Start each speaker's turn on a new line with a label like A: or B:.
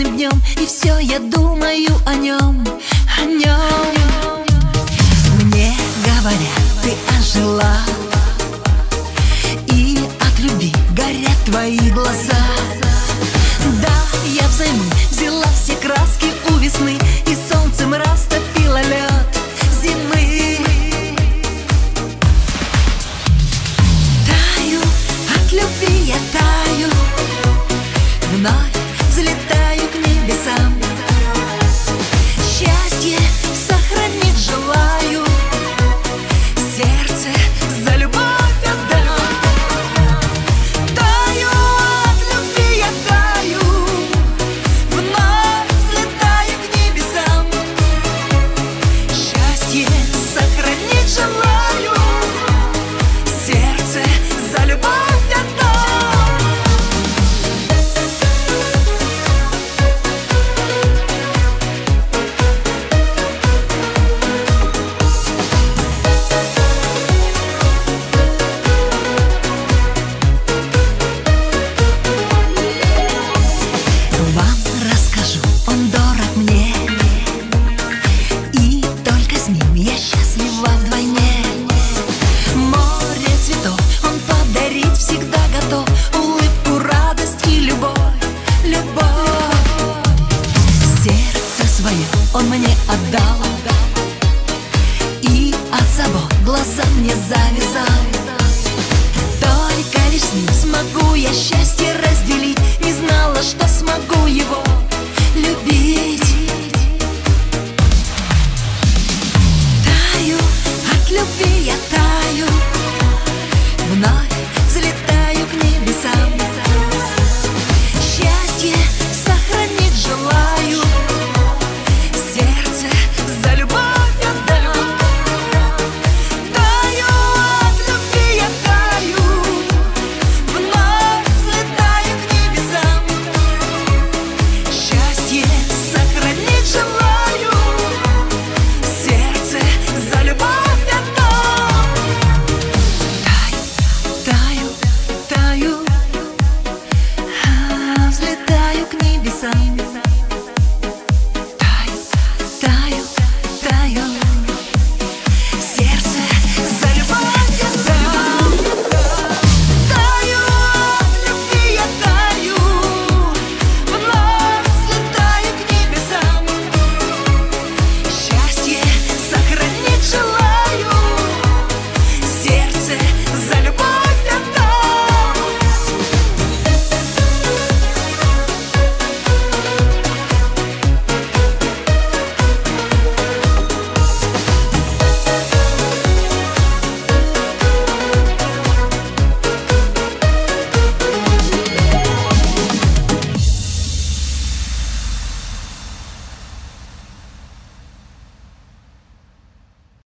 A: солнечным днем, и все я думаю о нем, о нем. Мне говорят, ты ожила, и от любви горят твои глаза. Да, я взаймы взяла все краски у весны, и солнцем растопила лед зимы. Таю от любви, я таю, вновь взлетаю к небесам. Счастье сохранить желаю, сердце за любовь отдам. Таю от любви, я таю, вновь взлетаю к небесам. Счастье сохранить желаю, сердце за любовь отдам. Вам расскажу, он дорог мне, и только с ним я счастлива вдвойне. Море цветов он подарить всегда готов, улыбку, радость и любовь, любовь. Сердце свое он мне отдал, и от забот глаза мне завязал. Только лишь с ним смогу я счастье разделить, не знала, что смогу